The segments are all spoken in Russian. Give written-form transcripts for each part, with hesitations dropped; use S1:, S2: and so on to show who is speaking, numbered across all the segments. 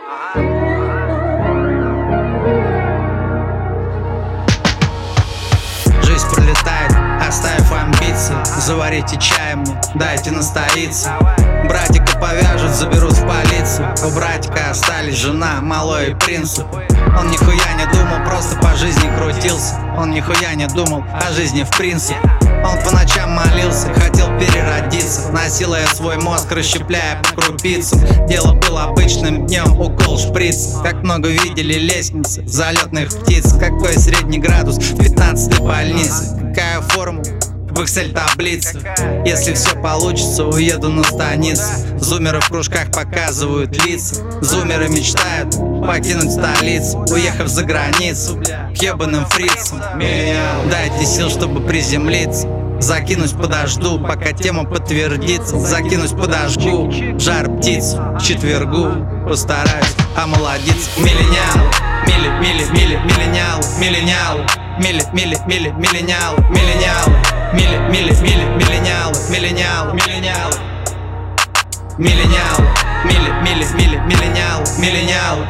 S1: Жизнь пролетает, оставив амбиции. Заварите чай мне, дайте настоиться. Братика повяжут, заберут в полицию. У братика остались жена, малой и принцип. Он нихуя не думал, просто по жизни крутился. Он нихуя не думал о жизни в принципе. Он по ночам молился, хотел переродиться, насилуя свой мозг, расщепляя по крупицам. Дело было обычным днем, укол шприц. Как много видели лестницы залетных птиц. Какой средний градус в 15-й больнице. Какая формула в Excel-таблице. Если все получится, уеду на станицу. Зумеры в кружках показывают лица. Зумеры мечтают покинуть столицу, уехав за границу к ебаным фрицам. Дайте сил, чтобы приземлиться. Закинусь подожду, пока тема подтвердится. Закинусь подожгу, жар птиц к четвергу. Постараюсь омолодиться. Миллениал, миллениал, миллениал, миллениал, миллениал, миллениал, миллениал, миллениал, миллениал, миллениал, миллениал,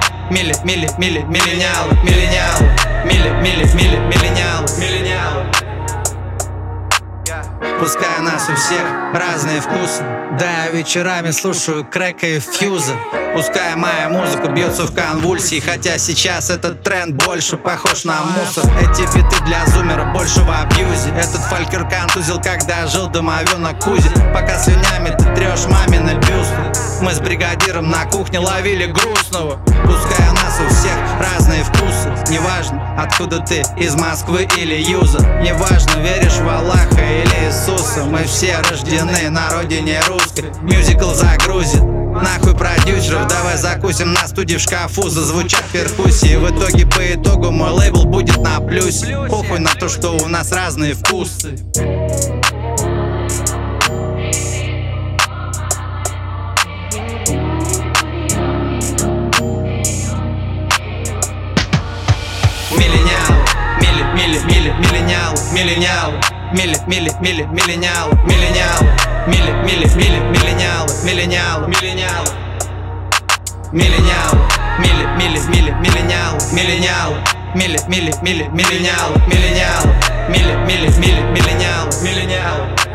S1: миллениал, миллениал. Пускай у нас у всех разные вкусы, да я вечерами слушаю Крэка и Фьюза. Пускай моя музыка бьется в конвульсии, хотя сейчас этот тренд больше похож на мусор. Эти биты для зумера больше в абьюзе. Этот фолькер контузил, когда жил домовенок Кузи. Пока слюнями ты трешь мамины бюсты, мы с бригадиром на кухне ловили грустного. Пускай у нас у всех разные вкусы, неважно откуда ты, из Москвы или Юза. Неважно, веришь в Аллаха или Иисуса. Мы все рождены на родине русской. Мюзикл загрузит, нахуй продюсеров, давай закусим на студии в шкафу. Зазвучат перкуссии, в итоге по итогу мой лейбл будет на плюсе. Похуй на то, что у нас разные вкусы. Миллениал, миллениал, миллениал, миллениал, миллениал, миллениал, миллениал, миллениал, миллениал, миллениал, миллениал, миллениал, миллениал.